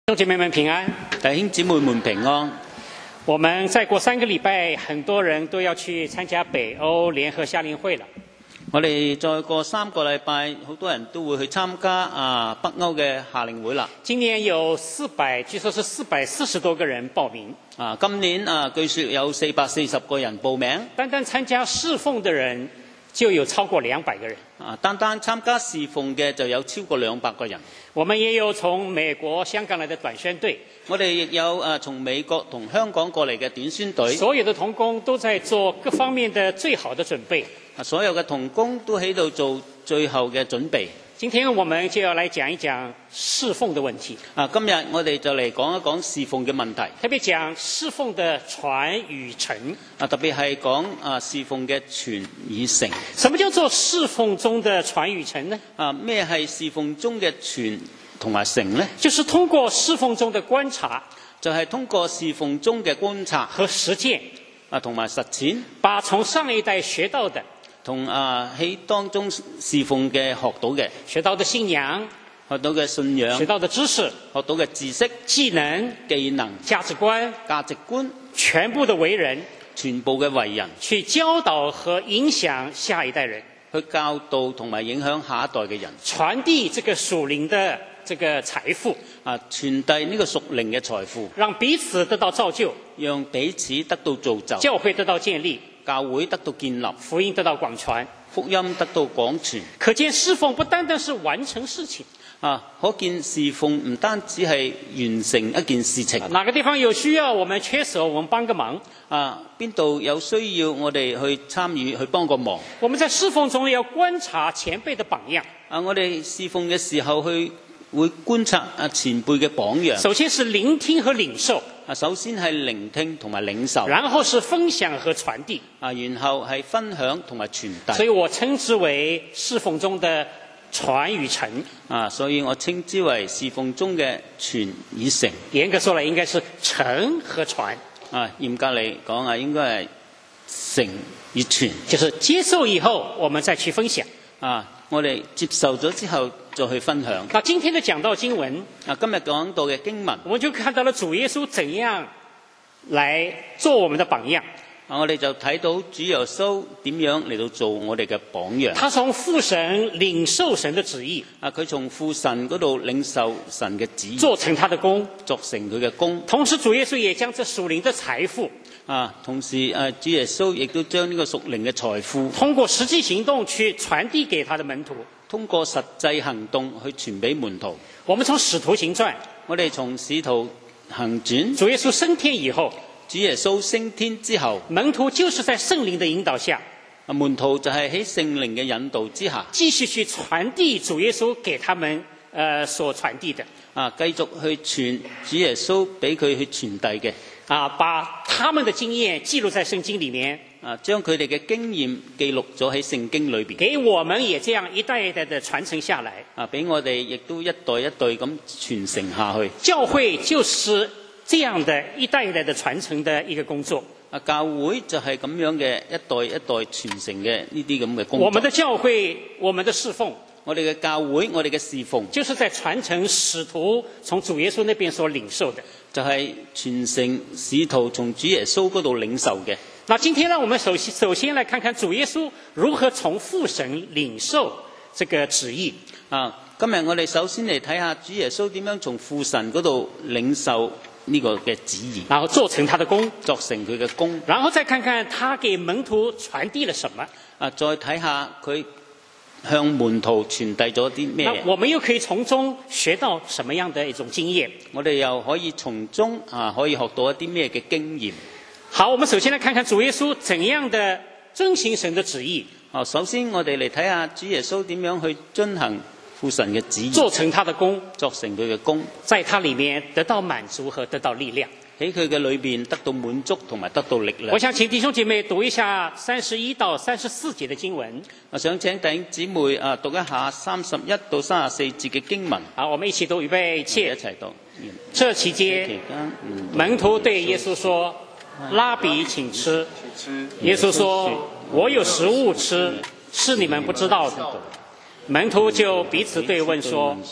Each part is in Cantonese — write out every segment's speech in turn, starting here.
弟兄姐妹们平安， 弟兄姊妹們平安。 我們再過3個禮拜，很多人都要去參加北歐聯合夏令會了。 我哋再過3個禮拜，好多人都會去參加北歐嘅夏令會啦。 今年有據說是440多個人報名。 今年據說有440個人報名。 單單參加侍奉的人就有超過200個人。 單參加侍奉嘅就有超過200個人。 我們也有從美國、香港來的短宣隊。 我哋亦有從美國同香港過嚟嘅短宣隊。 所有的同工都在做各方面的最好的準備。 所有嘅同工都喺度做最後嘅準備。 今天我們就要來講一講侍奉的問題。 今日我哋就嚟講一講侍奉嘅問題。 特別講侍奉的傳與成。 特別係講侍奉嘅傳與成。 什麼叫做侍奉中的傳與成呢？ 咩係侍奉中嘅傳同埋成呢？ 就是通過侍奉中的觀察， 就係通過侍奉中嘅觀察和實踐， 同埋實踐， 把從上一代學到的， 同喺當中侍奉嘅學到嘅， 學到的信仰， 學到嘅信仰， 學到的知識， 學到嘅知識、 技能、價值觀，全部的為人， 全部嘅為人， 去教導和影響下一代人， 去教導同埋影響下一代嘅人， 傳遞這個屬靈的這個財富， 傳遞呢個屬靈嘅財富， 讓彼此得到造就， 讓彼此得到造就， 教會得到建立， 教會得到建立， 福音得到廣傳， 福音得到廣傳。 可見侍奉不單單是完成事情， 可見侍奉唔單止係完成一件事情。 哪個地方有需要，我們缺手，我們幫個忙。 邊度有需要，我哋去參與，去幫個忙。 我們在侍奉中要觀察前輩的榜樣。 我哋侍奉嘅時候會觀察前輩嘅榜樣。 首先是聆聽和領受。 首先係聆聽同埋領受。 然後是分享和傳遞。 然後係分享同埋傳遞。 所以我稱之為侍奉中的傳與成。 所以我稱之為侍奉中嘅傳與成。 嚴格說來，應該是成和傳。 嚴格嚟講應該係成與傳。 就是接受以後，我們再去分享。 我哋接受咗之後再去分享。 那今天的講道經文， 今日講到嘅經文， 我們就看到了主耶穌怎樣來做我們的榜樣。 我哋就睇到主耶穌點樣嚟到做我哋嘅榜樣。 他從父神領受神的旨意。 佢從父神嗰度領受神嘅旨意， 做成他的功， 作成佢嘅功。 同時主耶穌也將這屬靈的財富， 同時主耶穌亦都將呢個屬靈嘅財富， 通過實際行動去傳遞給他的門徒。 通過實際行動去傳俾門徒。 我們從使徒行傳， 我哋從使徒行傳， 主耶穌升天以後， 主耶穌升天之後， 門徒就是在聖靈的引導下， 門徒就係喺聖靈嘅引導之下， 繼續去傳遞主耶穌給他們所傳遞的， 繼續去傳主耶穌俾佢去傳遞嘅， 把他們的經驗記錄在聖經裡面， 將佢哋嘅經驗記錄咗喺聖經裏邊， 給我們也這樣一代一代的傳承下來， 俾我哋亦都一代一代咁傳承下去。 教會就是這樣的一代一代的傳承的一個工作。 教會就係咁樣嘅一代一代傳承嘅呢啲咁嘅工作。 我們的教會，我們的侍奉， 我哋嘅教會，我哋嘅侍奉， 就是在傳承使徒從主耶穌那邊所領受的， 就係傳承使徒從主耶穌嗰度領受嘅。 那今天呢，我們首先來看看主耶穌如何從父神領受這個旨意。 今日我哋首先嚟睇下主耶穌點樣從父神嗰度領受呢個嘅旨意， 然後做成他的功， 作成佢嘅功， 然後再看看他給門徒傳遞了什麼。 再睇下佢向門徒傳遞咗啲咩？ 那我們又可以從中學到什麼樣的一種經驗？ 我哋又可以從中可以學到一啲咩嘅經驗？ 好，我們首先來看看主耶穌怎樣的遵行神的旨意。 首先我哋嚟睇下主耶穌點樣去遵行父神嘅旨意， 做成他的功， 作成佢嘅功， 在他裡面得到滿足和得到力量， 喺佢嘅裏邊得到滿足同埋得到力量。 我想請弟兄姐妹讀一下31到34節的經文。 我想請弟兄姊妹讀一下31到34節嘅經文。 好，我們一起讀，預備起， 一齊讀。 這期間，門徒對耶穌說：拉比，請吃。耶穌說：我有食物吃，是你們不知道的。門徒就彼此對問說：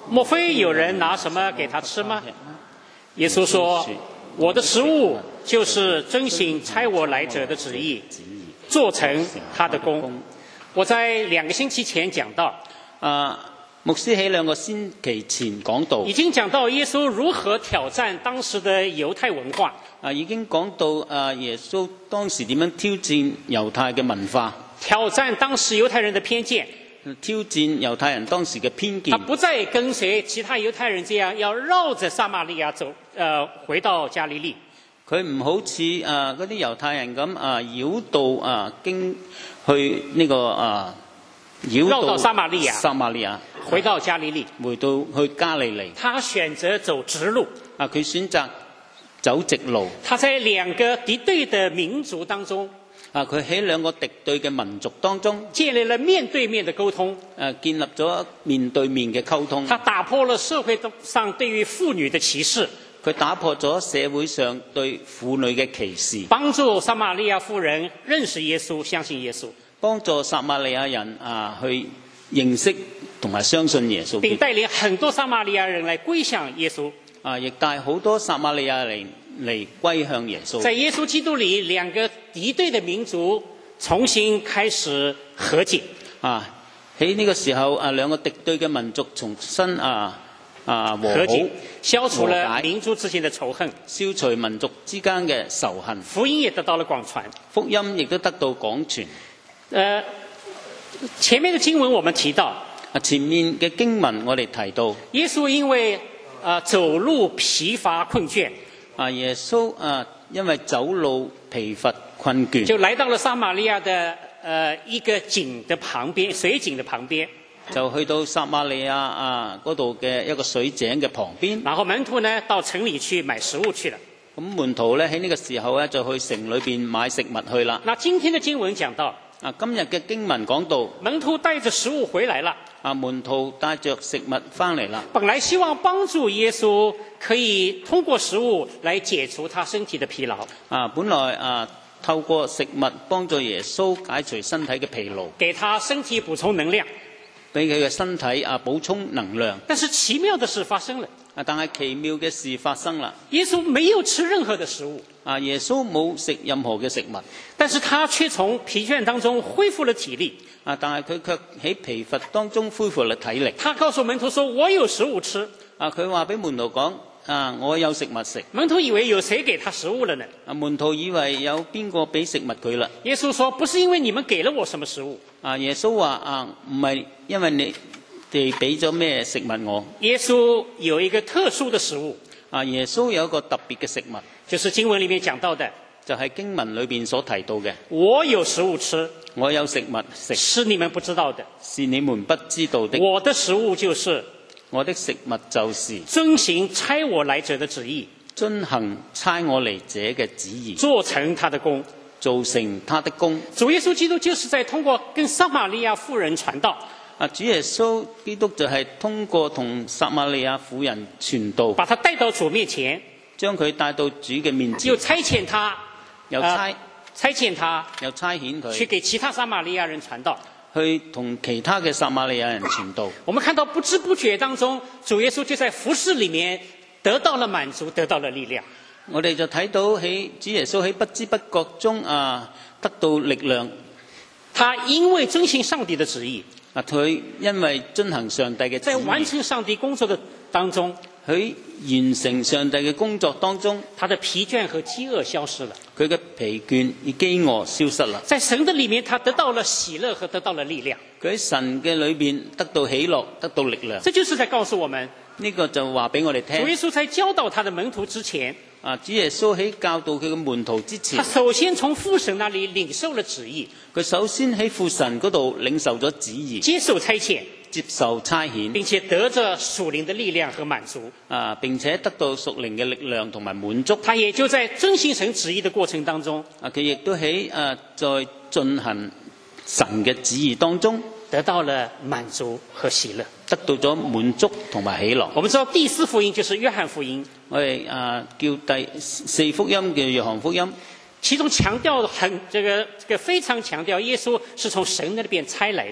莫非有人拿什么給他吃嗎？耶穌說：我的食物就是遵行差我來者的旨意，做成他的工。我在2個星期前講到， 牧師喺2個星期前講到， 已經講到耶穌如何挑戰當時的猶太文化。 已經講到耶穌當時點樣挑戰猶太嘅文化， 挑戰當時猶太人的偏見， 挑戰猶太人當時嘅偏見。 他不再跟隨其他猶太人這樣要繞着撒瑪利亞走，回到加利利。 佢唔好似嗰啲猶太人咁繞道經去呢個繞到撒瑪利亞， 回到加利利， 回到去加利利。 他選擇走直路。 佢選擇走直路。 他在2個敵對的民族當中， 佢喺2個敵對嘅民族當中， 建立了面對面的溝通。 建立咗面對面嘅溝通。 他打破了社會上對於婦女的歧視。 佢打破咗社會上對婦女嘅歧視， 幫助撒瑪利亞婦人認識耶穌，相信耶穌， 幫助撒瑪利亞人去認識同埋相信耶穌， 並帶領很多撒瑪利亞人來歸向耶穌。 亦帶好多撒瑪利亞人嚟歸向耶穌。 在耶穌基督裏，2個敵對的民族重新開始和解。 喺呢個時候2個敵對嘅民族重新和解，消除了民族之間的仇恨， 消除民族之間嘅仇恨。 福音也得到了廣傳， 福音亦都得到廣傳。 前面的經文我們提到， 前面嘅經文我哋提到， 耶穌因為走路疲乏困倦， 耶穌因為走路疲乏困倦， 就來到了撒瑪利亞的一個井的旁邊，水井的旁邊。 就去到撒瑪利亞嗰度嘅一個水井嘅旁邊， 然後門徒呢到城裏去買食物去了。 咁門徒咧喺呢個時候咧就去城裏邊買食物去啦。 那今天的經文講到， 今日嘅經文講到， 門徒帶着食物回來了。 門徒帶着食物翻嚟啦。 本來希望幫助耶穌可以通過食物來解除他身體的疲勞。 本來透過食物幫助耶穌解除身體嘅疲勞， 給他身體補充能量。 俾佢嘅身體補充能量。 但是奇妙的事發生了。 但係奇妙嘅事發生啦。 耶穌沒有吃任何的食物。 耶穌冇食任何嘅食物。 但是他卻從疲倦當中恢復了體力。 但係佢卻喺疲乏當中恢復了體力。 他告訴門徒說：我有食物吃。 佢話俾門徒講：我有食物食。 門徒以為有誰給他食物了呢？ 門徒以為有邊個俾食物佢啦。 耶穌說：不是因為你們給了我什麼食物。 耶穌話：唔係因為你哋俾咗咩食物我。 耶穌有一個特殊的食物。 耶穌有一個特別嘅食物， 就是經文裏面講到的， 就係經文裏邊所提到嘅。 我有食物吃， 我有食物食， 是你們不知道的， 是你們不知道的。 我的食物就是我的食物就是遵行差我來者的旨意， 遵行差我嚟者嘅旨意， 做成他的工， 做成他的工。 主耶穌基督就是在通過跟撒瑪利亞婦人傳道。 主耶穌基督就係通過同撒瑪利亞婦人傳道， 把他帶到主面前， 將佢帶到主嘅面前， 又差遣他， 又差遣他， 又差遣佢去給其他撒瑪利亞人傳道， 去同其他嘅撒瑪利亞人傳道。 我們看到不知不覺當中，主耶穌就在服事裏面得到了滿足，得到了力量。 我哋就睇到喺主耶穌喺不知不覺中得到力量。 他因為遵行上帝的旨意， 佢因為遵行上帝嘅旨意， 在完成上帝工作的當中， 佢完成上帝嘅工作當中， 他的疲倦和飢餓消失了， 佢嘅疲倦與飢餓消失了。 在神的裏面，他得到了喜樂和得到了力量。 佢喺神嘅裏邊得到喜樂，得到力量。 這就是在告訴我們， 呢個就話俾我哋聽。 主耶穌在教導他的門徒之前， 主耶穌喺教導佢嘅門徒之前， 他首先從父神那裏領受了旨意。 佢首先喺父神嗰度領受咗旨意， 接受差遣， 接受差遣， 並且得着屬靈的力量和滿足。 並且得到屬靈嘅力量同埋滿足。 他也就在遵行神旨意的過程當中， 佢亦都喺在進行神嘅旨意當中， 得到了滿足和喜樂， 得到咗滿足同埋喜樂。 我們知道第四福音就是約翰福音， 我哋叫第四福音叫約翰福音， 其中強調這個非常強調耶穌是從神那邊差來的。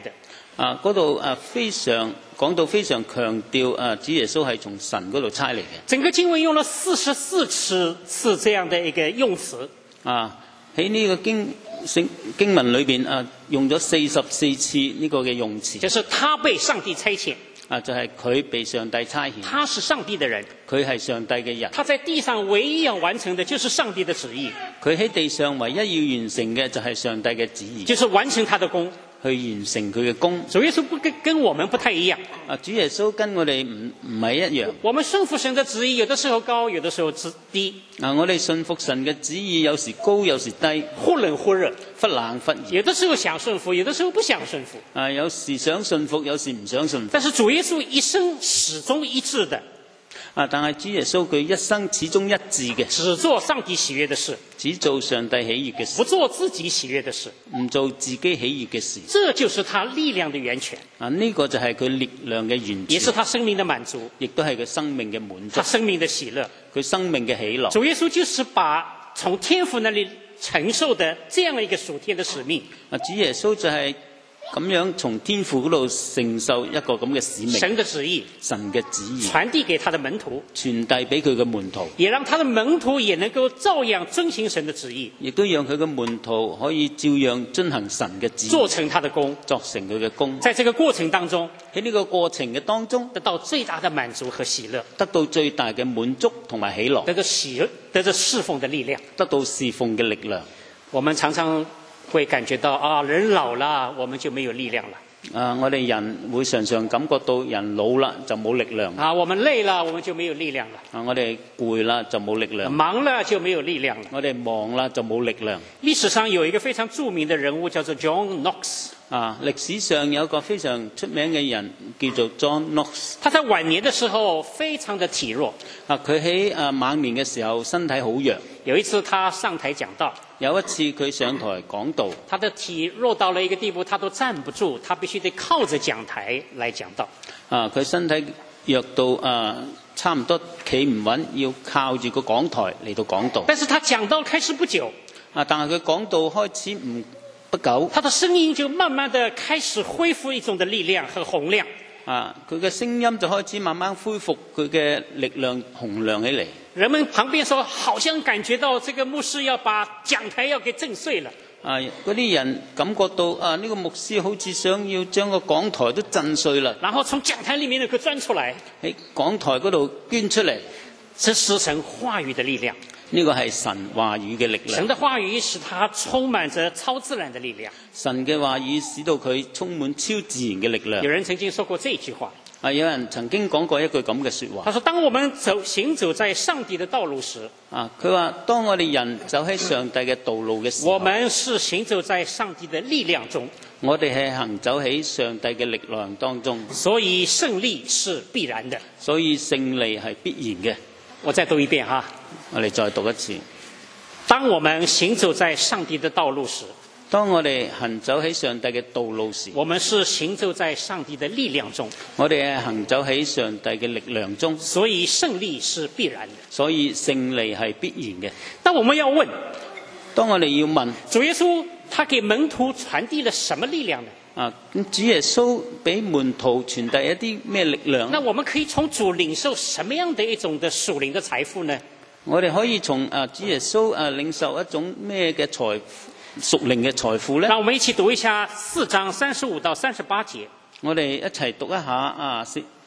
嗰度非常講到非常強調主耶穌係從神嗰度差嚟嘅。 整個經文用了44次這樣的一個用詞。 喺呢個經文裏邊用咗44次呢個嘅用詞。 就是他被上帝差遣。 就係佢被上帝差遣。 他是上帝的人。 佢係上帝嘅人。 他在地上唯一要完成的就是上帝的旨意。 佢喺地上唯一要完成嘅就係上帝嘅旨意。 就是完成他的功。 去完成佢嘅功。 主耶穌跟我們不太一樣。 主耶穌跟我哋唔係一樣。 我們順服神的旨意，有的時候高，有的時候低。 我哋順服神嘅旨意，有時高，有時低， 忽冷忽熱， 忽冷忽熱。 有的時候想順服，有的時候不想順服。 有時想順服，有時唔想順服。 但是主耶穌一生始終一致的。 但係主耶穌佢一生始終一致嘅， 只做上帝喜悅的事， 只做上帝喜悅嘅事， 不做自己喜悅的事， 唔做自己喜悅嘅事。 這就是他力量的源泉。 呢個就係佢力量嘅源泉， 也是他生命的滿足， 亦都係佢生命嘅滿足， 他生命的喜樂， 佢生命嘅喜樂。 主耶穌就是把從天父那裏承受的這樣一個屬天的使命。 主耶穌就係咁樣從天父嗰度承受一個咁嘅使命， 神嘅旨意， 神嘅旨意傳遞給他的門徒， 傳遞俾佢嘅門徒， 也讓他的門徒也能夠照樣遵行神的旨意， 亦都讓佢嘅門徒可以照樣遵行神嘅旨意， 做成他的功， 作成佢嘅功。 在這個過程當中， 喺呢個過程嘅當中， 得到最大的滿足和喜樂， 得到最大嘅滿足同埋喜樂， 得着侍奉的力量， 得到侍奉嘅力量。 我們常常會感覺到人老了，我們就沒有力量了。 我哋人會常常感覺到人老啦就冇力量。 我們累了，我們就沒有力量了。 我哋攰啦就冇力量。 忙了就沒有力量了。 我哋忙啦就冇力量。 歷史上有一個非常著名的人物叫做 John Knox。 歷史上有一個非常出名嘅人叫做 John Knox。 他在晚年的時候非常的體弱。 佢喺晚年嘅時候身體好弱。 有一次他上台講道。 有一次佢上台講道， 他的體弱到了一個地步，他都站不住，他必須得靠着講台來講道。 佢身體弱到差唔多企唔穩，要靠住個講台嚟到講道。 但是他講道開始不久， 但係佢講道開始不久， 他的聲音就慢慢的開始恢復一種的力量和洪亮。 佢嘅聲音就開始慢慢恢復佢嘅力量洪亮起嚟。 人們旁邊說，好像感覺到這個牧師要把講台要給震碎了。 嗰啲人感覺到呢個牧師好似想要將個講台都震碎啦。 然後從講台裡面佢鑽出來， 喺講台嗰度捐出嚟。 這是神話語的力量。 呢個係神話語嘅力量。 神的話語使他充滿着超自然的力量。 神嘅話語使到佢充滿超自然嘅力量。 有人曾經說過這句話。 有人曾經講過一句咁嘅說話。 他說：當我們行走在上帝的道路時， 佢話當我哋人走喺上帝嘅道路嘅時候， 我們是行走在上帝的力量中。 我哋係行走喺上帝嘅力量當中。 所以勝利是必然的。 所以勝利係必然嘅。 我再讀一遍哈。 我哋再讀一次。 當我們行走在上帝的道路時， 當我哋行走喺上帝嘅道路時， 我們是行走在上帝的力量中。 我哋係行走喺上帝嘅力量中。 所以勝利是必然的。 所以勝利係必然嘅。 但我們要問， 當我哋要問， 主耶穌他給門徒傳遞了什麼力量呢？ 咁主耶穌俾門徒傳遞一啲咩力量？ 那我們可以從主領受什麼樣的一種的屬靈的財富呢？ 我哋可以從主耶穌領受一種咩嘅屬靈嘅財富呢？ 那我們一起讀一下4章35到38節。 我哋一齊讀一下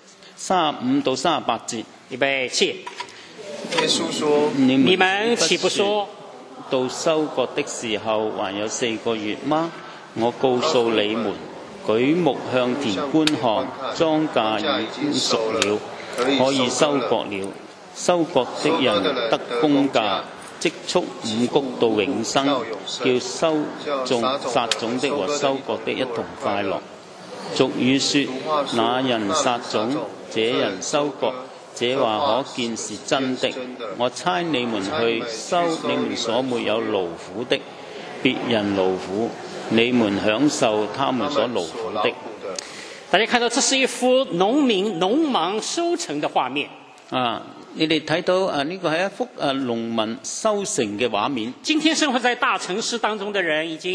35到38節。 預備起。 耶穌說：你們豈不說到收割的時候還有4個月嗎？我告訴你們，舉目向田觀看，莊稼已經熟了，可以收割了。收割的人得工價，積蓄5穀到永生，叫撒種的和收割的一同快樂。俗語說：那人撒種，這人收割。這話可見是真的。我差你們去收你們所沒有勞苦的，別人勞苦，你們享受他們所勞苦的。 大家看到這是一幅農忙收成的畫面。 你哋睇到呢個係一幅農民收成嘅畫面。 今天生活在大城市當中的人已經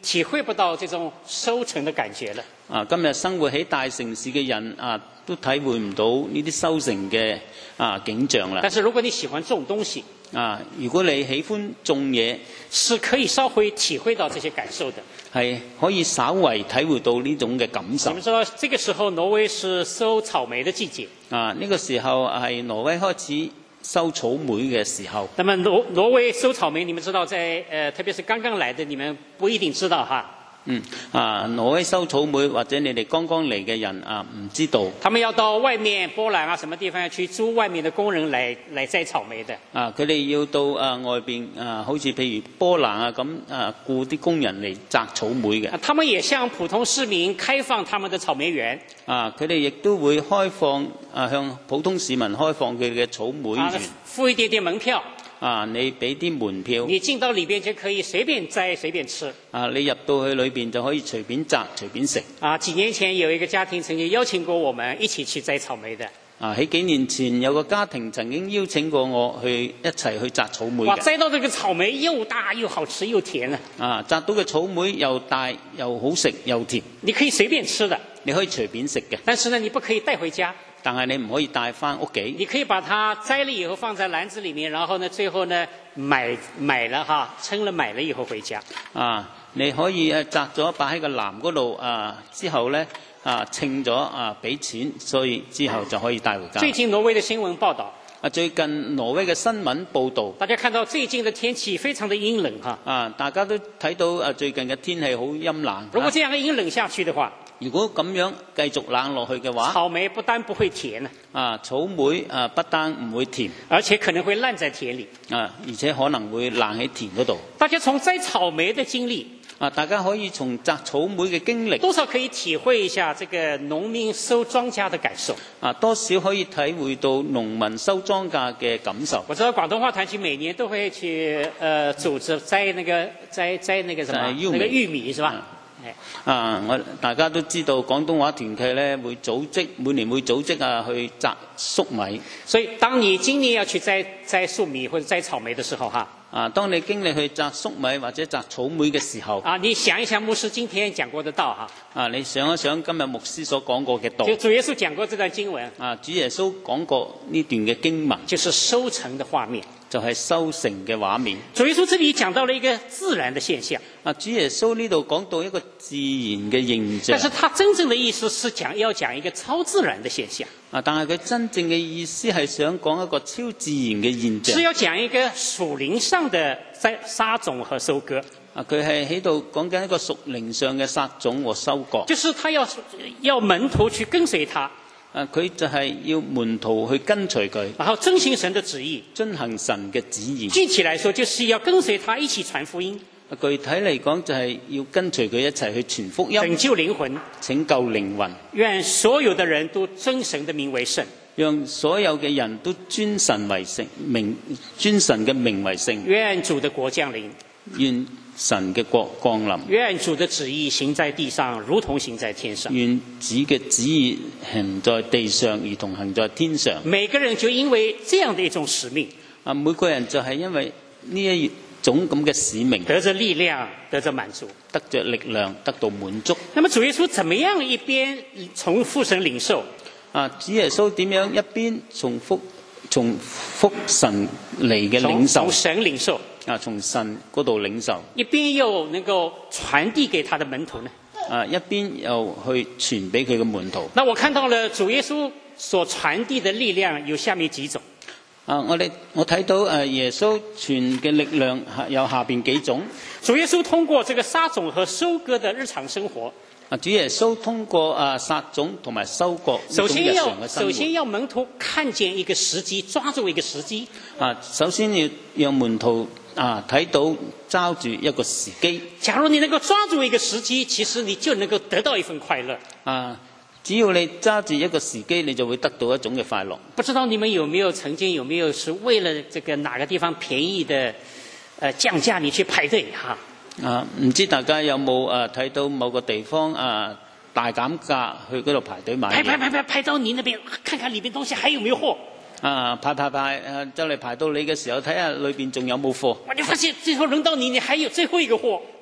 體會不到這種收成的感覺了。 今日生活喺大城市嘅人都體會唔到呢啲收成嘅景象啦。 但是如果你喜歡種東西， 如果你喜歡種嘢， 是可以稍微體會到這些感受的。 係可以稍微體會到呢種嘅感受。 你們知道，這個時候挪威是收草莓的季節。 呢個時候係挪威開始收草莓嘅時候。 那麼挪威收草莓，你們知道在特別是剛剛來的，你們不一定知道哈。 挪威收草莓或者你哋剛剛嚟嘅人唔知道。 他們要到外面波蘭什麼地方去租外面的工人來摘草莓的。 佢哋要到外邊好似譬如波蘭咁僱啲工人嚟摘草莓嘅。 他們也向普通市民開放他們的草莓園。 佢哋亦都會開放向普通市民開放佢嘅草莓園。 付一點點門票。 你俾啲門票， 你進到裏邊就可以隨便摘隨便吃。 你入到去裏邊就可以隨便摘隨便食。 幾年前有一個家庭曾經邀請過我們一起去摘草莓的。 喺幾年前有個家庭曾經邀請過我去一齊去摘草莓嘅。 摘到這個草莓又大又好吃又甜摘到嘅草莓又大又好食又甜。 你可以隨便吃的， 你可以隨便食嘅。 但是呢，你不可以帶回家。 但係你唔可以帶翻屋企。 你可以把它摘了以後放在籃子裡面，然後呢，最後呢買了稱了買了以後回家。 你可以摘咗擺喺個籃嗰度之後呢稱咗俾錢，所以之後就可以帶回家。 最近挪威的新聞報道。 最近挪威嘅新聞報導， 大家看到最近的天氣非常的陰冷大家都睇到最近嘅天氣好陰冷。 如果這樣陰冷下去的話， 如果咁樣繼續冷落去嘅話， 草莓不但不會甜草莓不單唔會甜， 而且可能會爛在田裡而且可能會爛喺田嗰度。 大家從摘草莓的經歷大家可以從摘草莓嘅經歷， 多少可以體會一下這個農民收莊稼的感受多少可以體會到農民收莊稼嘅感受。 我知道廣東話團體每年都會去組織摘那個什麼那個玉米是吧？ 大家都知道廣東話團契咧會組織每年會組織去摘粟米。 所以當你今年要去摘粟米或者摘草莓的時候當你經歷去摘粟米或者摘草莓嘅時候你想一想牧師今天講過的道你想一想今日牧師所講過嘅道。 就主耶穌講過這段經文主耶穌講過呢段嘅經文， 就是收成的畫面， 就係收成嘅畫面。 主耶穌這裡講到了一個自然的現象主耶穌呢度講到一個自然嘅現象， 但是他真正的意思是要講一個超自然的現象但係佢真正嘅意思係想講一個超自然嘅現象， 是要講一個屬靈上的撒種和收割佢係喺度講緊一個屬靈上嘅撒種和收割， 就是他要門徒去跟隨他佢就係要門徒去跟隨佢， 然後遵行神的旨意， 遵行神嘅旨意。 具體來說就是要跟隨他一起傳福音， 具體嚟講就係要跟隨佢一齊去傳福音， 拯救靈魂， 拯救靈魂。 願所有的人都尊神的名為聖， 讓所有嘅人都尊神為聖，尊神嘅名為聖。 願主的國降臨， 願神嘅國降臨， 願主的旨意行在地上，如同行在天上。 願主嘅旨意行在地上，如同行在天上。 每個人就因為這樣的一種使命， 每個人就係因為呢一種咁嘅使命， 得着力量，得着滿足， 得着力量，得到滿足。 那麼主耶穌怎麼樣一邊從父神領受？ 主耶穌點樣一邊從父神嚟嘅領受， 從神領受從神嗰度領受， 一邊又能夠傳遞給他的門徒呢？ 一邊又去傳俾佢嘅門徒。 那我看到了主耶穌所傳遞的力量有下面幾種。 我睇到耶穌傳嘅力量有下邊幾種。 主耶穌通過這個撒種和收割的日常生活。 主耶穌通過撒種同埋收割呢種日常嘅生活。 首先要門徒看見一個時機，抓住一個時機。 首先要讓門徒睇到抓住一個時機。 假如你能夠抓住一個時機，其實你就能夠得到一份快樂。 只要你揸住一個時機，你就會得到一種嘅快樂。 不知道你們曾經有沒有是為了這個哪個地方便宜的降價，你去排隊唔知大家有冇睇到某個地方大減價去嗰度排隊買嘢？ 排到你那邊，看看裏邊東西還有沒有貨。 排就嚟排到你嘅時候，睇下裏邊仲有冇貨。 你發現最後輪到你還有最後一個貨。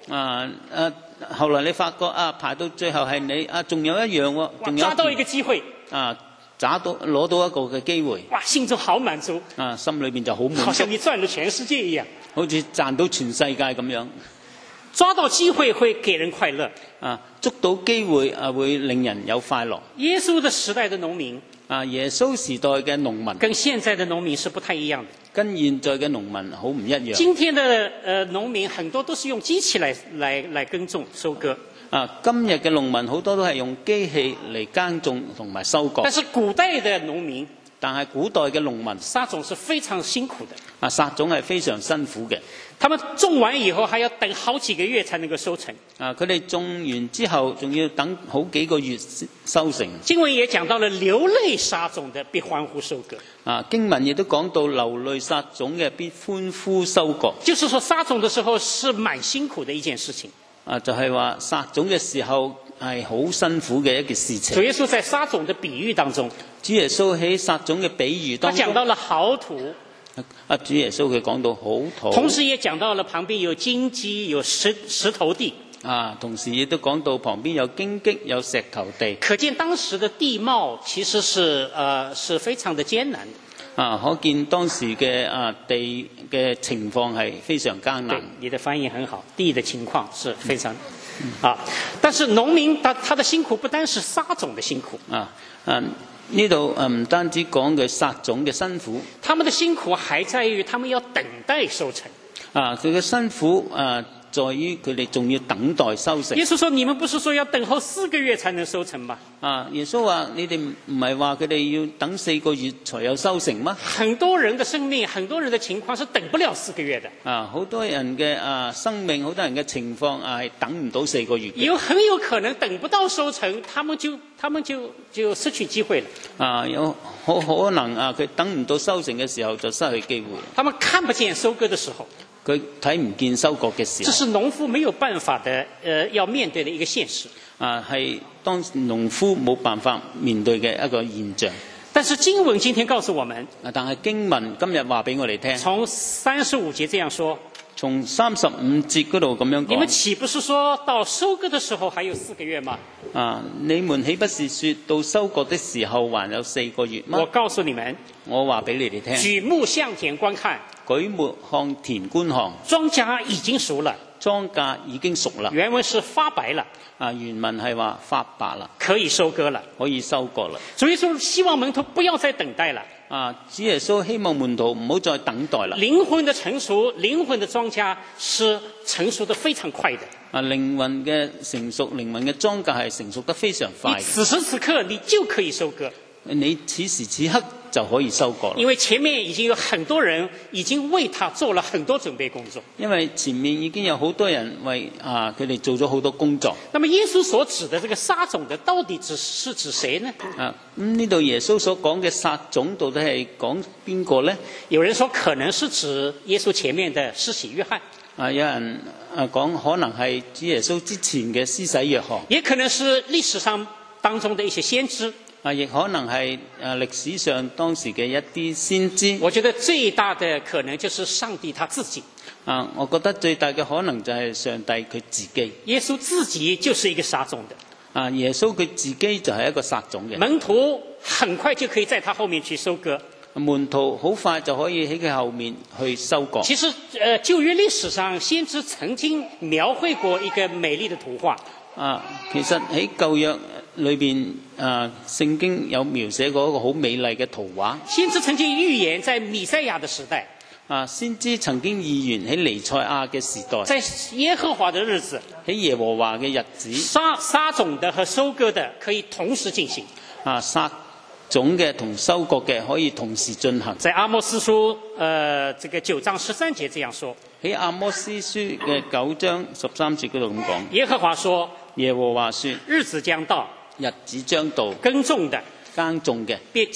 後來你發覺排到最後係你仲有一樣喎，仲有抓到一個機會攞到一個嘅機會， 哇，心中好滿足心裏邊就好滿足， 好像你賺了全世界一樣， 好似賺到全世界咁樣。 抓到機會會給人快樂捉到機會會令人有快樂。 耶穌的時代的農民耶穌時代嘅農民跟現在的農民是不太一樣的， 跟現在嘅農民好唔一樣。 今天的農民很多都是用機器來耕種收割今日嘅農民好多都係用機器嚟耕種同埋收割。 但是古代的農民， 但係古代嘅農民撒種是非常辛苦的撒種係非常辛苦嘅。 他們種完以後還要等好幾個月才能夠收成佢哋種完之後仲要等好幾個月收成。 經文也講到了流淚撒種的必歡呼收割經文亦都講到流淚撒種嘅必歡呼收割。 就是說撒種的時候是蠻辛苦的一件事情就係話撒種嘅時候係好辛苦嘅一件事情。 主耶穌在撒種的比喻當中， 主耶穌喺撒種嘅比喻當中， 他講到了好土主耶穌佢講到好土， 同時也講到了旁邊有荊棘有石頭地同時亦都講到旁邊有荊棘有石頭地， 可見當時的地貌其實是非常的艱難的可見當時嘅地嘅情況係非常艱難。 對，你的翻譯很好，地的情況是非常但是農民他的辛苦不單是撒種的辛苦呢度唔單止講佢撒種嘅辛苦， 他們的辛苦還在於他們要等待收成佢嘅辛苦在於佢哋仲要等待收成。 耶穌說：你們不是說要等候4個月才能收成嗎？ 耶穌話：你哋唔係話佢哋要等4個月才有收成嗎？ 很多人的生命，很多人的情況是等不了4個月的。 好多人嘅生命，好多人嘅情況係等唔到4個月嘅。 很有可能等不到收成，他們就失去機會了。 有好可能佢等唔到收成嘅時候就失去機會。 他們看不見收割的時候。 佢睇唔見收割嘅時候， 這是農夫沒有辦法的，要面對的一個現實。 係當農夫冇辦法面對嘅一個現象。 但是經文今天告訴我們， 但係經文今日話俾我哋聽， 從35節這樣說， 從35節嗰度咁樣講， 你們豈不是說到收割的時候還有4個月嗎？ 你們豈不是說到收割的時候還有4個月嗎？ 我告訴你們， 我話俾你哋聽， 舉目向田觀看， 舉目向田觀看， 莊稼已經熟了， 莊稼已經熟了。 原文是發白了， 原文係話發白了， 可以收割了， 可以收割了。 所以說希望門徒不要再等待了。 主耶穌希望門徒唔好再等待了。 靈魂的成熟，靈魂的莊稼是成熟得非常快的。 靈魂嘅成熟，靈魂嘅莊稼係成熟得非常快。 你此時此刻你就可以收割。 你此時此刻就可以收割了， 因為前面已經有很多人已經為他做了很多準備工作。 因為前面已經有好多人為佢哋做咗好多工作。 那麼耶穌所指的這個撒種的，到底是指誰呢？ 呢度耶穌所講嘅撒種到底係講邊個呢？ 有人說可能是指耶穌前面的施洗約翰。 有人講可能係主耶穌之前嘅施洗約翰， 也可能是歷史上當中的一些先知。 亦可能係歷史上當時嘅一啲先知。 我覺得最大的可能就是上帝他自己。 我覺得最大嘅可能就係上帝佢自己。 耶穌自己就是一個撒種的。 耶穌佢自己就係一個撒種嘅。 門徒很快就可以在他後面去收割。 門徒好快就可以喺佢後面去收割。 其實舊約歷史上先知曾經描繪過一個美麗的圖畫。 其實喺舊約裏邊，聖經有描寫過一個好美麗嘅圖畫。 先知曾經預言在彌賽亞的時代。 先知曾經預言喺彌賽亞嘅時代， 在耶和華的日子， 喺耶和華嘅日子， 撒種的和收割的可以同時進行。 撒種嘅同收割嘅可以同時進行。 在阿摩司書這個9章13節這樣說。 喺阿摩司書嘅9章13節嗰度咁講。 耶和華說。 耶和華說： 日子將到， 日子將到， 耕種的必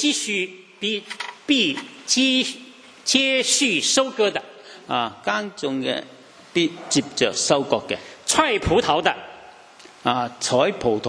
接續收割的。 耕種嘅必接着收割嘅。 採葡萄的， 採葡萄嘅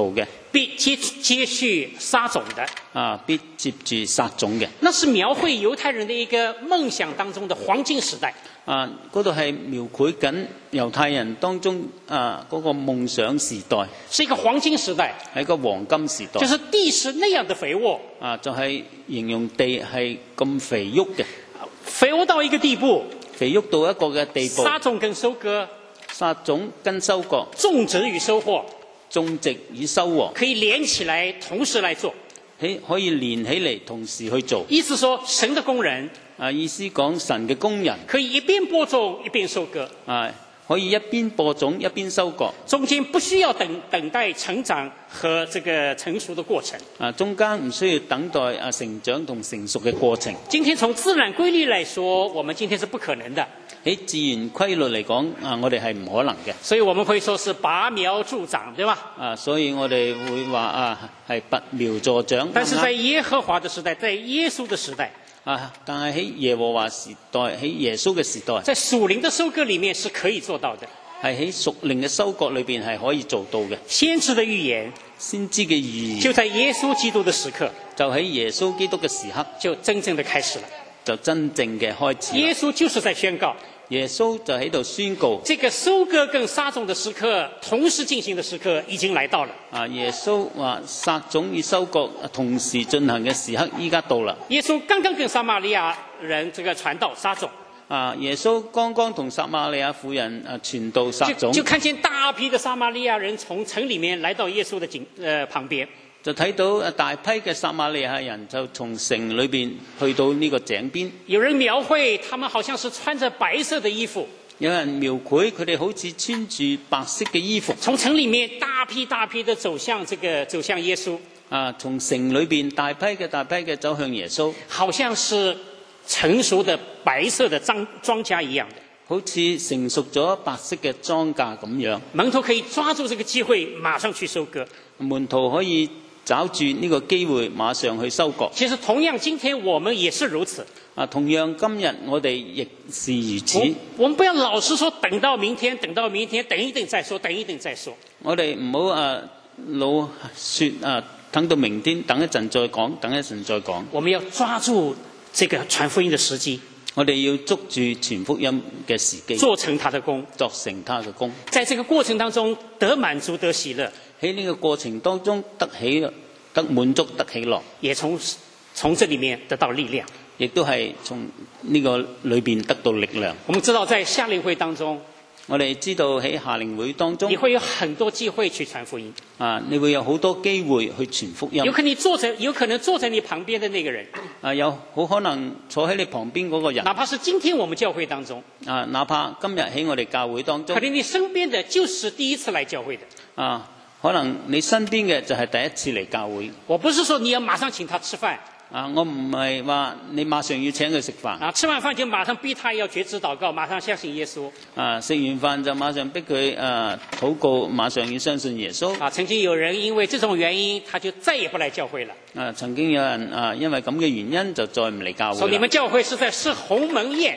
必接續撒種的。 必接住撒種嘅。 那是描繪猶太人的一個夢想當中的黃金時代。 嗰度係描繪緊猶太人當中嗰個夢想時代， 是一個黃金時代， 係一個黃金時代。 就是地是那樣的肥沃。 就係形容地係咁肥沃嘅， 肥沃到一個地步， 肥沃到一個嘅地步。 撒種跟收割， 撒種跟收割， 種植與收穫， 種植與收穫可以連起來同時來做。 可以連起嚟同時去做。 意思說神的工人， 意思講神嘅工人可以一邊播種一邊收割。 可以一邊播種一邊收割， 中間不需要等待成長和這個成熟的過程。 中間唔需要等待成長同成熟嘅過程。 今天從自然規律來說，我們今天是不可能的。 喺自然規律嚟講，我哋係唔可能嘅。 所以我們會說是拔苗助長，對吧？ 所以我哋會話係拔苗助長。 但是在耶和華的時代，在耶穌的時代。 但係喺耶和華時代，喺耶穌嘅時代， 在屬靈的收割裏面是可以做到的。 係喺屬靈嘅收割裏邊係可以做到嘅。 先知的預言， 先知嘅預言， 就在耶穌基督的時刻， 就喺耶穌基督嘅時刻， 就真正的開始了， 就真正嘅開始。 耶穌就是在宣告， 耶穌就喺度宣告， 這個收割跟撒種的時刻同時進行的時刻已經來到了。 耶穌話撒種與收割同時進行嘅時刻依家到啦。 耶穌剛剛跟撒瑪利亞人這個傳道撒種。 耶穌剛剛同撒瑪利亞婦人傳道撒種， 就看見大批的撒瑪利亞人從城裡面來到耶穌的旁邊。 就睇到大批嘅撒瑪利亞人就從城裏邊去到呢個井邊。 有人描繪他們好像是穿着白色的衣服， 有人描繪佢哋好似穿住白色嘅衣服， 從城裡面大批的走向耶穌。 從城裏邊大批嘅走向耶穌， 好像是成熟的白色的莊稼一樣的， 好似成熟咗白色嘅莊稼咁樣。 門徒可以抓住這個機會，馬上去收割。 門徒可以找住呢個機會，馬上去收割。 其實同樣，今天我們也是如此。 同樣今日我哋亦是如此。 我們不要老是說等到明天，等一等再說。 我哋唔好老說等到明天，等一陣再講。 我們要抓住這個傳福音的時機。 我哋要捉住傳福音嘅時機， 做成他的工， 作成他嘅工。 在這個過程當中得滿足得喜樂， 喺呢個過程當中得滿足得喜樂， 也從這裡面得到力量， 亦都係從呢個裏邊得到力量。 我們知道在夏令會當中， 我哋知道喺夏令會當中， 你會有很多機會去傳福音。 你會有好多機會去傳福音。 有可能坐在你旁邊的那個人， 有好可能坐喺你旁邊嗰個人。 哪怕是今天我們教會當中， 哪怕今日喺我哋教會當中， 可能你身邊的就是第一次來教會的。 可能你身邊嘅就係第一次嚟教會。 我不是說你要馬上請他吃飯。 我唔係話你馬上要請佢食飯。 吃完飯就馬上逼他要決志禱告，馬上相信耶穌。 食完飯就馬上逼佢禱告，馬上要相信耶穌。 曾經有人因為這種原因，他就再也不來教會了。 曾經有人因為咁嘅原因就再唔嚟教會。 所以你們教會是在吃鴻門宴。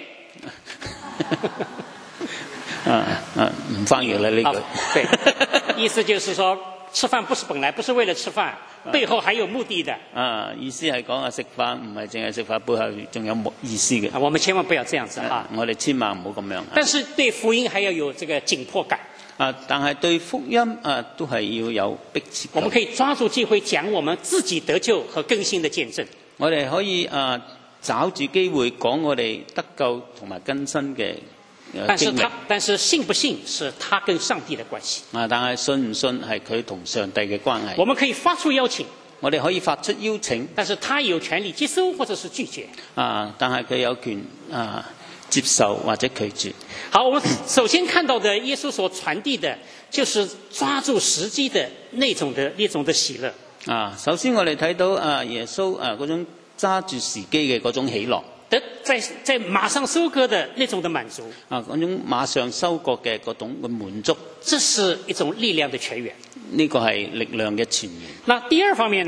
唔翻譯啦呢句。 對，意思就是說，吃飯本來不是為了吃飯，背後還有目的的。 意思係講食飯唔係淨係食飯，背後仲有意思嘅。 我們千萬不要這樣子我哋千萬唔好咁樣。 但是對福音還要有這個緊迫感。 但係對福音都係要有迫切感。 我們可以抓住機會講我們自己得救和更新的見證。 我哋可以找住機會講我哋得救同埋更新嘅。 但是信不信是他跟上帝的關係。 但係信唔信係佢同上帝嘅關係。 我們可以發出邀請， 我哋可以發出邀請， 但是他有權利接收或者是拒絕。 但係佢有權接受或者拒絕。 好，我們首先看到的耶穌所傳遞的，就是抓住時機的那種的喜樂。 首先我哋睇到耶穌嗰種揸住時機嘅嗰種喜樂。 在馬上收割的那種的滿足， 嗰種馬上收割嘅嗰種嘅滿足， 這是一種力量的泉源。 呢個係力量嘅泉源。 那第二方面呢？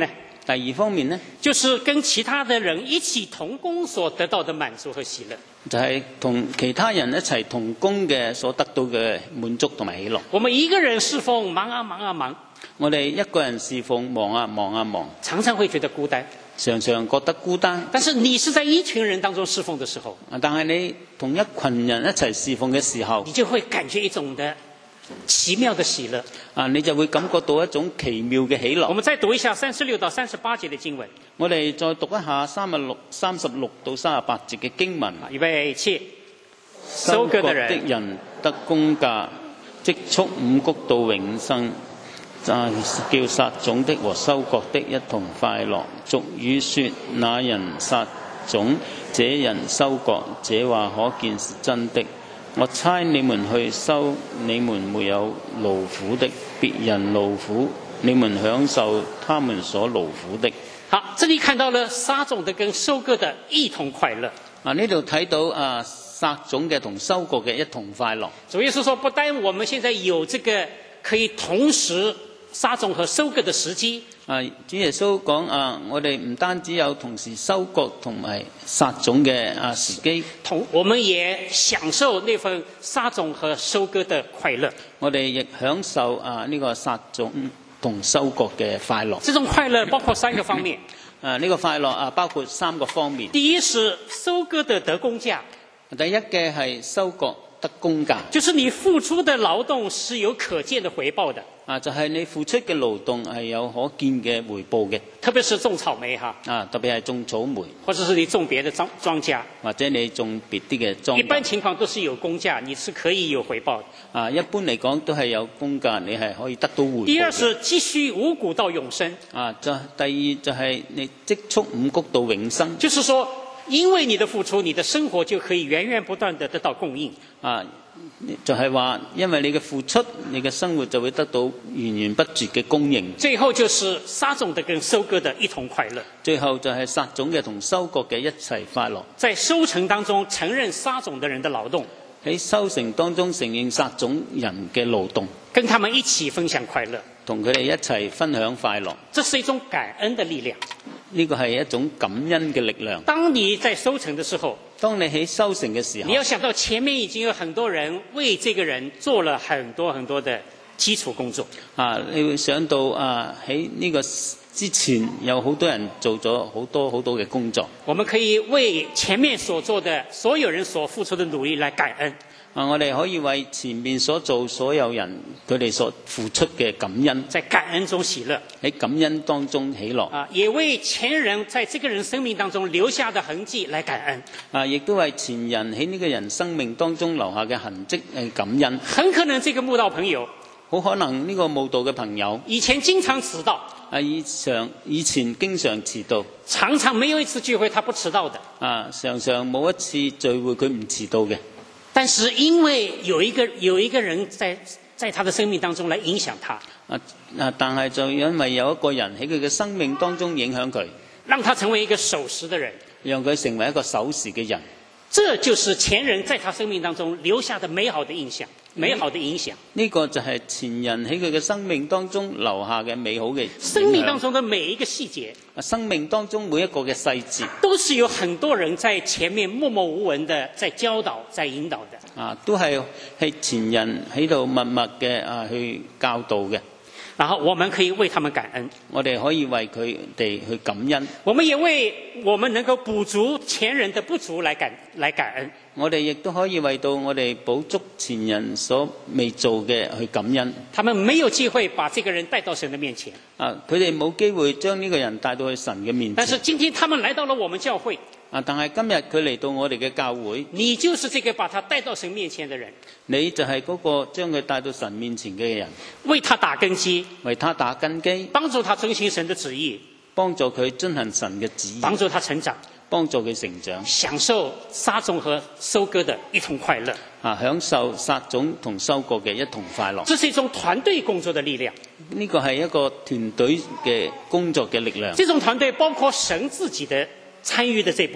第二方面呢， 就是跟其他的人一起同工所得到的滿足和喜樂。 就係同其他人一齊同工嘅所得到嘅滿足同埋喜樂。 我們一個人侍奉，忙啊忙啊忙， 我哋一個人侍奉，忙啊忙啊忙， 常常會覺得孤單。 常常覺得孤單。 但是你是在一群人當中侍奉的時候， 但係你同一群人一齊侍奉嘅時候， 你就會感覺一種的奇妙的喜樂。 你就會感覺到一種奇妙嘅喜樂。 我們再讀一下36到38節的經文。 我哋再讀一下36到38節嘅經文。 預備起。 收割的人得工價，積蓄五穀到永生，叫撒種的和收割的一同快樂。俗語說：那人撒種，這人收割。這話可見是真的。我差你們去收你們沒有勞苦的，別人勞苦，你們享受他們所勞苦的。 好，這裡看到了撒種的跟收割的一同快樂。 呢度睇到撒種嘅同收割嘅一同快樂。 主耶穌說，不但我們現在有這個可以同時撒種和收割的時機。 主耶穌講我哋唔單止有同時收割同埋撒種嘅時機， 我們也享受那份撒種和收割的快樂。 我哋亦享受呢個撒種同收割嘅快樂。 這種快樂包括3個方面。 呢個快樂包括3個方面。 第一是收割的得工價。 第一嘅係收割得工價， 就是你付出的勞動是有可見的回報的。 就係你付出嘅勞動係有可見嘅回報嘅。 特別是種草莓哈。 特別係種草莓， 或者是你種別的莊稼， 或者你種別啲嘅莊稼。 一般情況都是有工價，你是可以有回報的。 一般嚟講都係有工價，你係可以得到回報。 第二是積蓄五穀到永生。 第二就係你積蓄五穀到永生。 就是說，因為你的付出，你的生活就可以源源不斷地得到供應。 就係話，因為你嘅付出，你嘅生活就會得到源源不絕嘅供應。 最後就是撒種的跟收割的一同快樂。 最後就係撒種嘅同收割嘅一齊快樂。 在收成當中承認撒種的人的勞動， 喺收成當中承認撒種人嘅勞動， 跟他們一起分享快樂， 同佢哋一齊分享快樂。 這是一種感恩的力量。 呢個係一種感恩嘅力量。 當你在收成的時候， 當你喺收成嘅時候， 你要想到前面已經有很多人為這個人做了很多很多的基礎工作。 你會想到喺呢個之前有好多人做咗好多好多嘅工作。 我們可以為前面所做的所有人所付出的努力來感恩。 我哋可以為前面所做所有人佢哋所付出嘅感恩， 在感恩中喜樂， 喺感恩當中喜樂。 也為前人在這個人生命當中留下的痕跡來感恩。 亦都為前人喺呢個人生命當中留下嘅痕跡嚟感恩。 很可能這個慕道朋友， 好可能呢個慕道嘅朋友， 以前經常遲到。 以前經常遲到， 常常沒有一次聚會他不遲到的。 常常冇一次聚會佢唔遲到嘅。 但是因為有一個人在他的生命當中來影響他， 但係就因為有一個人喺佢嘅生命當中影響佢， 讓他成為一個守時的人， 讓佢成為一個守時嘅人。 這就是前人在他生命當中留下的美好的印象，美好的影響。 呢個就係前人喺佢嘅生命當中留下嘅美好嘅影響。 生命當中的每一個細節， 生命當中每一個嘅細節， 都是有很多人在前面默默無聞的在教導、在引導的。 都係前人喺度默默嘅去教導嘅。 然後我們可以為他們感恩， 我哋可以為佢哋去感恩。 我們也為我們能夠補足前人的不足來感恩。 我哋亦都可以為到我哋補足前人所未做嘅去感恩。 他們沒有機會把這個人帶到神的面前。 佢哋冇機會將呢個人帶到去神嘅面前。 但是今天他們來到了我們教會。 但係今日佢嚟到我哋嘅教會， 你就是這個把他帶到神面前的人。 你就係嗰個將佢帶到神面前嘅人， 為他打根基， 為他打根基， 幫助他遵行神的旨意， 幫助佢遵行神嘅旨意， 幫助他成長， 幫助佢成長， 享受撒種和收割的一同快樂。 享受撒種同收割嘅一同快樂。 這是一種團隊工作的力量。 呢個係一個團隊嘅工作嘅力量。 這種團隊包括神自己的參與的這部分。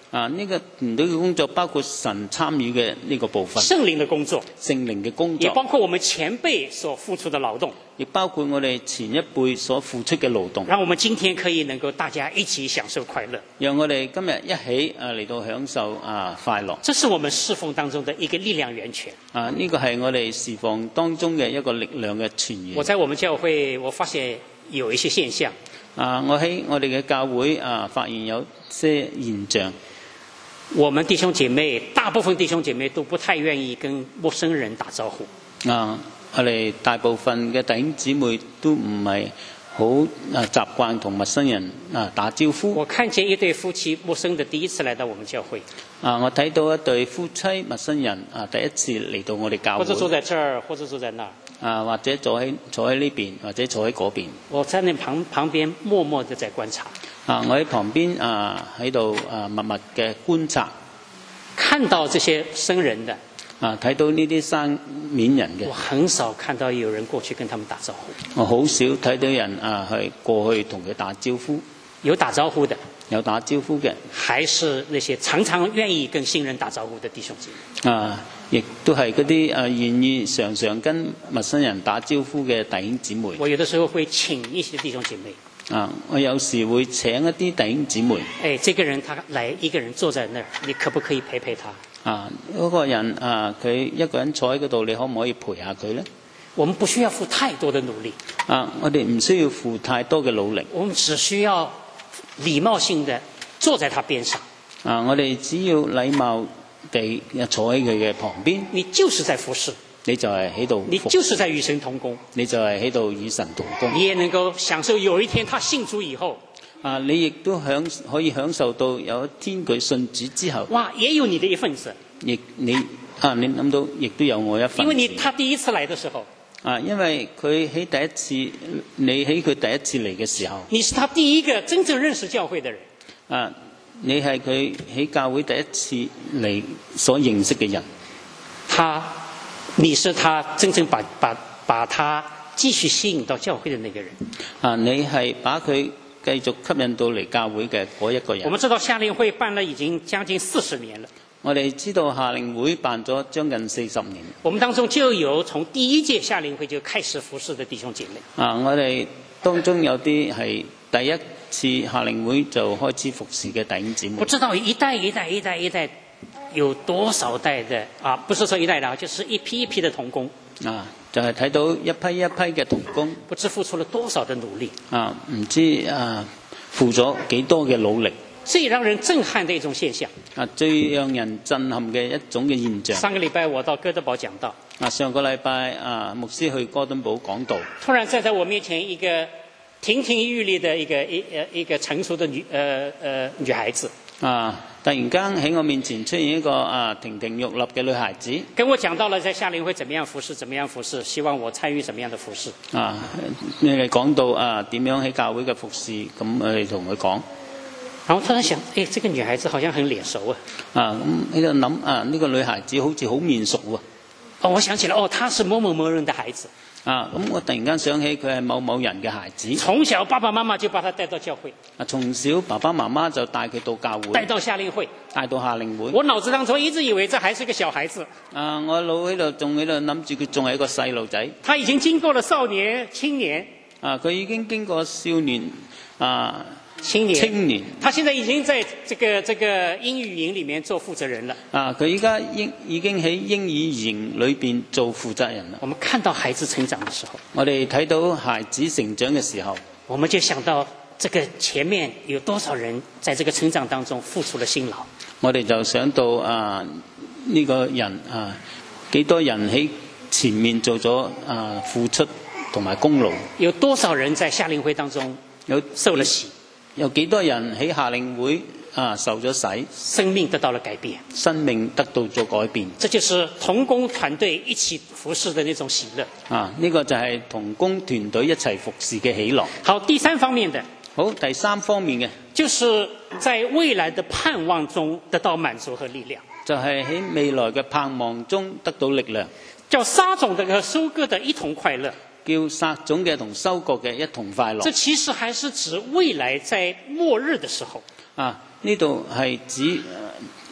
呢個團隊嘅工作包括神參與嘅呢個部分， 聖靈的工作， 聖靈嘅工也作， 包括我們前輩所付出的勞動， 亦包括我哋前一輩所付出嘅勞動， 讓我們今天可以能夠大家一起享受快樂。 讓我哋今日一起嚟到享受快樂。 這是我們侍奉當中的一個力量源泉。 呢個係我哋侍奉當中嘅一個力量嘅泉源。 我在我們教會，我發現有一些現象。 我喺我哋嘅教會發現有些現象。 我們弟兄姐妹，大部分弟兄姐妹都不太願意跟陌生人打招呼。 我哋大部分嘅弟兄姊妹都唔係好習慣同陌生人打招呼。 我看見一對夫妻陌生的第一次來到我們教會。 我睇到一對夫妻陌生人第一次嚟到我哋教會。 或者坐在這兒，或者坐在那兒。 或者坐喺呢邊，或者坐喺嗰邊。我在那旁邊默默地在觀察。 我喺旁邊喺度默默嘅觀察， 看到這些生人的。 睇到呢啲生面人嘅。 我很少看到有人過去跟他們打招呼。 我好少睇到人去過去同佢打招呼。 有打招呼的。 有打招呼嘅。 還是那些常常願意跟新人打招呼的弟兄姐妹。 亦都係嗰啲願意常常跟陌生人打招呼嘅弟兄姊妹。 我有的時候會請一些弟兄姐妹。 我有時會請一啲弟兄姊妹。 這個人他來一個人坐在那兒，你可不可以陪陪他？ 嗰個人佢一個人坐喺嗰度，你可唔可以陪下佢呢？ 我們不需要付太多的努力。 我哋唔需要付太多嘅努力。 我們只需要禮貌性的坐在他邊上。 我哋只要禮貌地坐喺佢嘅旁邊。 你就是在服侍。 你就係喺度， 你就是在與神同工。 你就係喺度與神同工。 你也能夠享受有一天他信主以後。 你亦都可以享受到有一天佢信主之後。 哇，也有你的一份子。 你諗到，亦都有我一份子。 因為他第一次來的時候。 因為佢喺第一次，你喺佢第一次嚟嘅時候。 你是他第一個真正認識教會的人。 你係佢喺教會第一次嚟所認識嘅人。 你是他真正把他繼續吸引到教會的那個人。 你係把佢繼續吸引到嚟教會嘅嗰一個人。 我們知道夏令會辦了已經將近40年了。 我哋知道夏令會辦咗將近40年。 我們當中就有從第一屆夏令會就開始服侍的弟兄姐妹。 我哋當中有啲係第一次夏令會就開始服侍嘅弟兄姊妹。 不知道一代有多少代的不是說一代的，就是一批一批的同工。 就係睇到一批一批嘅同工， 不知付出了多少的努力。 唔知付咗幾多嘅努力。 最讓人震撼的一種現象。 最讓人震撼嘅一種嘅現象。 上個禮拜我到哥德堡講道。 上個禮拜牧師去哥登堡講道。 突然站在我面前一個亭亭玉立的一個成熟的女孩子。 突然間喺我面前出現一個亭亭玉立嘅女孩子， 跟我講到了在夏令會怎麼樣服侍，希望我參與怎麼樣的服侍。 你哋講到點樣喺教會嘅服侍，咁我哋同佢講。 然後突然想，這個女孩子好像很臉熟啊。 咁喺度諗呢個女孩子好似好面熟啊。 我想起來，她是某某某人的孩子。 咁我突然間想起佢係某某人嘅孩子。 從小爸爸媽媽就把他帶到教會。 從小爸爸媽媽就帶佢到教會。 帶到夏令會。 我腦子當中一直以為這還是個小孩子。 我腦喺度仲喺度諗住佢仲係一個細路仔。 他已經經過了少年、青年。 佢已經經過少年青年，他現在已經在這個英語營裏面做負責人了。 佢依家已經喺英語營裏邊做負責人了。 我們看到孩子成長的時候， 我哋睇到孩子成長嘅時候， 我們就想到這個前面有多少人在這個成長當中付出了辛勞。 我哋就想到呢個人幾多人喺前面做咗付出同埋功勞。 有多少人在夏令會當中受了洗？ 有幾多人喺夏令會受咗洗， 生命得到了改變， 生命得到咗改變。 這就是同工團隊一起服侍的那種喜樂。 呢個就係同工團隊一齊服侍嘅喜樂。 好，第三方面的。 好，第三方面嘅， 就是在未來的盼望中得到滿足和力量。 就係喺未來嘅盼望中得到力量。 叫撒種的和收割的一同快樂。 叫撒種嘅同收割嘅一同快樂。 這其實還是指未來在末日的時候。 呢度係指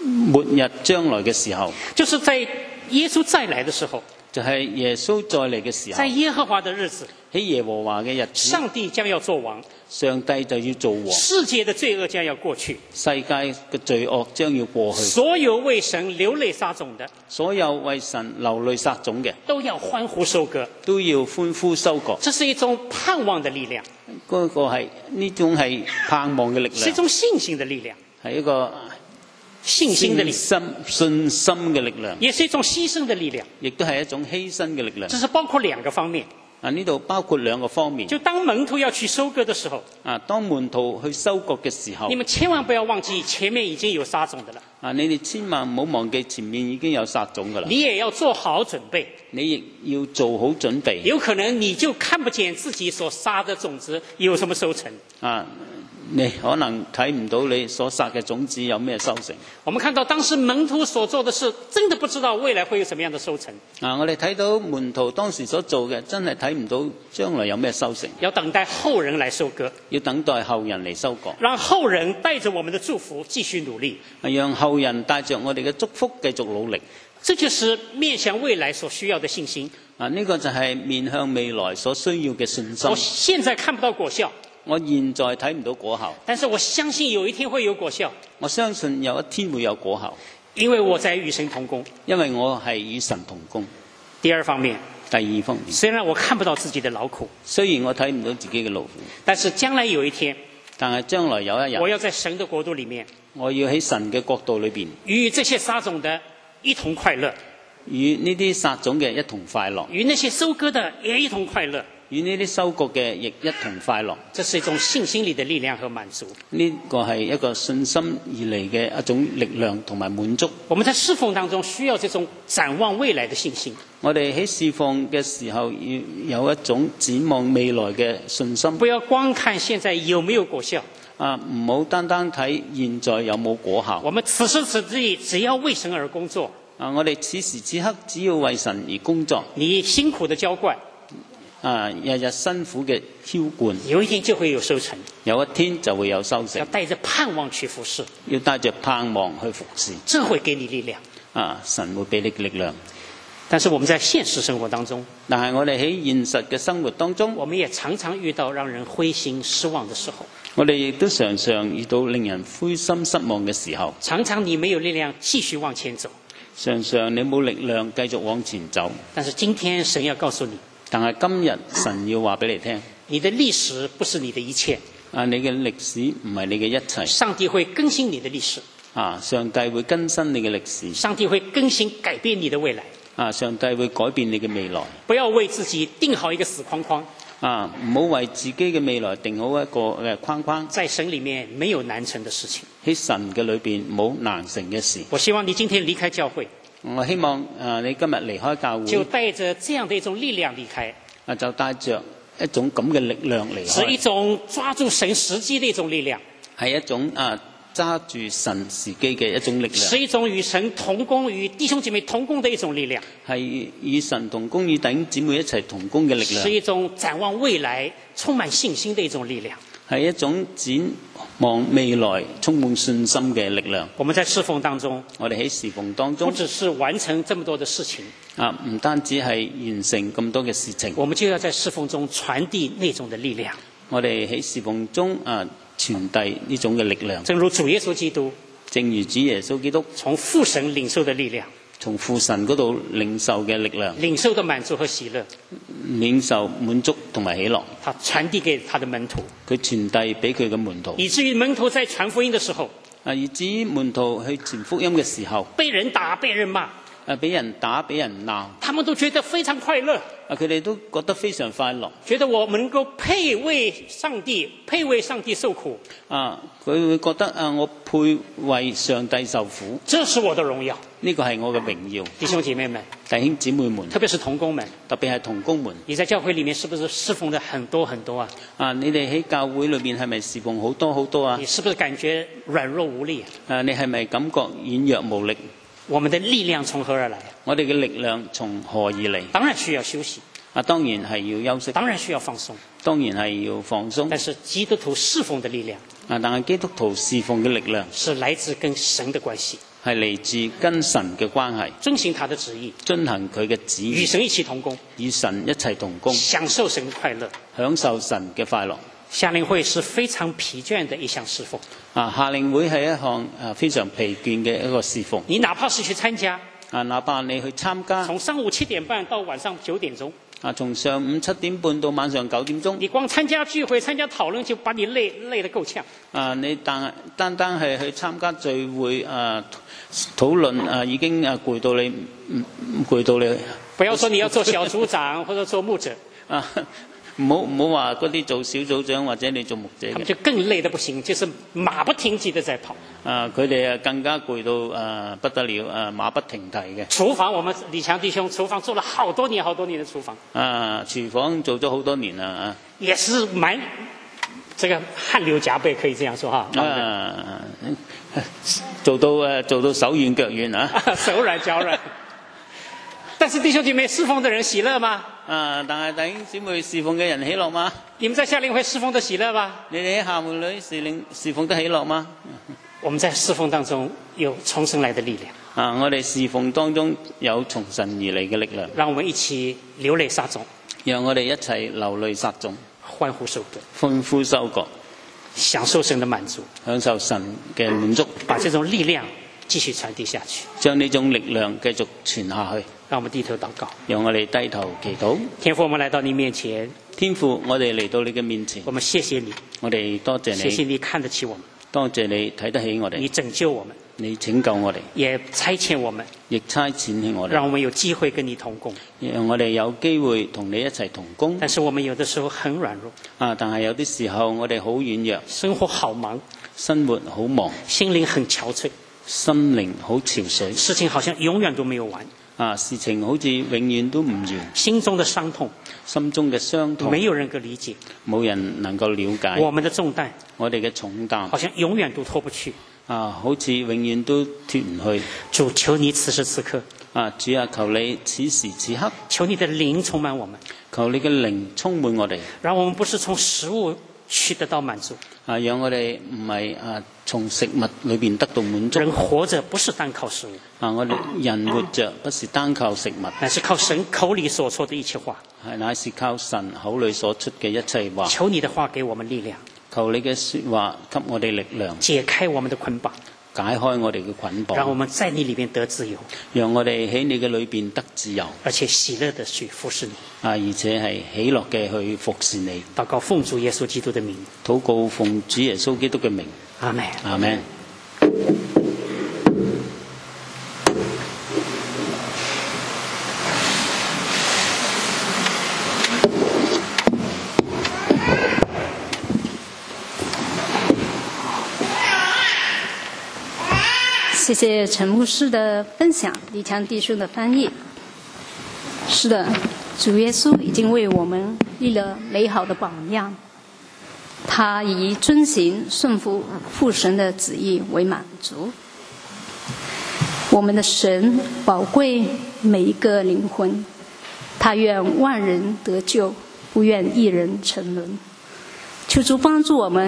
末日將來嘅時候， 就是在耶穌再來的時候， 就係耶穌再嚟嘅時候， 在耶和華的日子， 喺耶和華嘅日子， 上帝將要做王， 上帝就要做王， 世界的罪惡將要過去， 世界嘅罪惡將要過去， 所有為神流淚撒種的， 所有為神流淚撒種嘅， 都要歡呼收割， 都要歡呼收割。 這是一種盼望的力量， 嗰個係呢種係盼望嘅力量， 是一種信心的力量， 係一個信心的力量， 信心嘅力量， 也是一種犧牲的力量， 亦都係一種犧牲嘅力量。 這是包括兩個方面。 呢度包括兩個方面。 就當門徒要去收割的時候， 當門徒去收割嘅時候， 你們千萬不要忘記前面已經有撒種的了。 你哋千萬唔好忘記前面已經有撒種噶啦。 你也要做好準備， 你亦要做好準備。 有可能你就看不見自己所撒的種子有什麼收成。 你可能睇唔到你所撒嘅種子有咩收成。 我們看到當時門徒所做的事，真的不知道未來會有什麼樣的收成。 我哋睇到門徒當時所做嘅，真係睇唔到將來有咩收成。 要等待後人來收割， 要等待後人嚟收割， 讓後人帶着我們的祝福繼續努力， 讓後人帶着我哋嘅祝福繼續努力。 這就是面向未來所需要的信心。 呢個就係面向未來所需要嘅信心。 我現在看不到果效， 我現在睇唔到果效， 但是我相信有一天會有果效。 我相信有一天會有果效， 因為我在與神同工， 因為我係與神同工。 第二方面，雖然我看不到自己的勞苦， 雖然我睇唔到自己嘅勞苦， 但是將來有一天， 但係將來有一日， 我要在神的國度裡面， 我要喺神嘅國度裏邊， 與這些撒種的一同快樂， 與呢啲撒種嘅一同快樂， 與那些收割的也一同快樂， 與呢啲收割嘅亦一同快樂。 這是一種信心裡的力量和滿足。 呢個係一個信心而嚟嘅一種力量同埋滿足。 我們在侍奉當中需要這種展望未來的信心。 我哋喺侍奉嘅時候要有一種展望未來嘅信心。 不要光看現在有沒有果效。 唔好單單睇現在有冇果效。 我們此時此地只要為神而工作。 我哋此時此刻只要為神而工作。 你辛苦的澆灌， 日日辛苦嘅澆灌， 有一天就會有收成。 有一天就會有收成。 要帶着盼望去服侍， 要帶着盼望去服侍， 這會給你力量。 神會俾你力量。 但是我們在現實生活當中， 但係我哋喺現實嘅生活當中， 我們也常常遇到讓人灰心失望的時候。 我哋亦都常常遇到令人灰心失望嘅時候。 常常你沒有力量繼續往前走， 常常你冇力量繼續往前走。 但是今天神要告訴你， 但係今日神要話俾你聽， 你的歷史不是你的一切。 你嘅歷史唔係你嘅一切。 上帝會更新你的歷史。 上帝會更新你嘅歷史。 上帝會更新改變你的未來。 上帝會改變你嘅未來。 不要為自己定好一個死框框。 唔好為自己嘅未來定好一個嘅框框。 在神裡面沒有難成的事情。 喺神嘅裏邊冇難成嘅事。 我希望你今天離開教會。 我希望你今日離開教會， 就帶着這樣的一種力量離開。 就帶着一種咁嘅力量離開。 是一種抓住神時機的一種力量。 係一種揸住神時機嘅一種力量。 是一種與神同工、與弟兄姐妹同工的一種力量。 係與神同工、與弟兄姊妹一齊同工嘅力量。 是一種展望未來、充滿信心的一種力量。 係一種展望未來、充滿信心嘅力量。 我們在侍奉當中， 我哋喺侍奉當中， 不只是完成這麼多的事情， 唔單止係完成咁多嘅事情， 我們就要在侍奉中傳遞那種的力量。 我哋喺侍奉中傳遞呢種嘅力量。 正如主耶穌基督， 正如主耶穌基督從父神領受的力量， 從父神嗰度領受嘅力量， 領受的滿足和喜樂， 領受滿足同埋喜樂， 他傳遞給他的門徒， 佢傳遞俾佢嘅門徒， 以至於門徒在傳福音的時候， 以至於門徒去傳福音嘅時候， 被人打、被人罵， 俾人打、俾人鬧， 他們都覺得非常快樂。 佢哋都覺得非常快樂， 覺得我們能夠配為上帝受苦。 佢會覺得我配為上帝受苦， 這是我的榮耀， 呢個係我嘅榮耀。 弟兄姐妹們， 弟兄姊妹們， 特別是同工們， 特別係同工們， 你在教會裡面是不是侍奉的很多很多啊？ 你哋喺教會裏面係咪侍奉好多好多啊？ 你是不是感覺軟弱無力啊？ 你係咪感覺軟弱無力？ 我們的力量從何而來？ 我哋嘅力量從何而嚟？ 當然需要休息， 當然係要休息， 當然需要放鬆， 當然係要放鬆。 但是基督徒侍奉的力量， 但係基督徒侍奉嘅力量是來自跟神的關係， 係嚟自跟神嘅關係， 遵行他的旨意， 遵行佢嘅旨意， 與神一起同工， 與神一齊同工， 享受神的快樂， 享受神嘅快樂。 夏令會是非常疲倦的一項侍奉。 夏令會係一項非常疲倦嘅一個侍奉。 你哪怕是去參加， 哪怕你去參加， 從上午7點半到晚上9點鐘， 從上午7點半到晚上9點鐘， 你光參加聚會、參加討論就把你累得夠嗆。 你單係去參加聚會討論已經攰到你攰到你。 不要說你要做小組長或者做牧者。 唔好話嗰啲做小組長或者你做牧者嘅， 他們就更累得不行，就是馬不停蹄的在跑。 佢哋更加攰到不得了，馬不停蹄嘅。 廚房，我們李強弟兄廚房做了好多年的廚房。 廚房做咗好多年啦， 也是蠻這個汗流浹背，可以這樣說哈。 做到手軟腳軟啊， 手軟腳軟。但是弟兄姐妹侍奉的人喜樂嗎？ 但係弟兄姊妹侍奉嘅人喜樂嗎？ 你們在夏令會侍奉得喜樂嗎？ 你哋喺夏會裏侍奉得喜樂嗎？ 我們在侍奉當中有從神來的力量。 我哋侍奉當中有從神而嚟嘅力量。 讓我們一起流淚撒種。 讓我哋一齊流淚撒種， 歡呼收割。 歡呼收割， 享受神的滿足， 享受神嘅滿足， 把這種力量繼續傳遞下去， 將呢種力量繼續傳下去。 讓我們低頭禱告， 讓我哋低頭祈禱。 天父，我們來到你面前， 天父，我哋嚟到你嘅面前， 我們謝謝你， 我哋多謝你， 謝謝你看得起我們， 多謝你睇得起我哋， 你拯救我們， 你拯救我哋， 也差遣我們， 亦差遣起我哋， 讓我們有機會跟你同工， 讓我哋有機會同你一齊同工。 但是我們有的時候很軟弱， 但係有啲時候我哋好軟弱， 生活好忙， 生活好忙， 心靈很憔悴， 心靈好憔悴， 事情好像永遠都沒有完。 事情好似永遠都唔完， 心中的傷痛， 心中嘅傷痛， 沒有人可理解， 冇人能夠了解。 我們的重擔， 我哋嘅重擔， 好像永遠都脫不去， 好似永遠都脫唔去。 主，求你此時此刻， 主啊，求你此時此刻， 求你的靈充滿我們， 求你嘅靈充滿我哋， 讓我們不是從食物去得到滿足， 讓我哋唔係從食物裏邊得到滿足。 人活着不是單靠食物， 我哋人活着不是單靠食物， 乃是靠神口裏所說的一切話， 乃是靠神口裏所出嘅一切話。 求你的話給我們力量， 求你嘅說話給我哋力量， 解開我們的捆綁， 解開我哋嘅捆綁， 讓我們在你裏面得自由， 讓我哋喺你嘅裏邊得自由， 而且喜樂地去服侍你， 而且係喜樂嘅去服侍你。 禱告奉主耶穌基督的名， 禱告奉主耶穌基督嘅名， 阿們， 阿們。 謝謝陳牧師的分享，李強弟兄的翻譯。是的，主耶穌已經為我們立了美好的榜樣，他以遵行順服父神的旨意為滿足。我們的神寶貴每一個靈魂，他願萬人得救，不願一人沉淪。求主幫助我們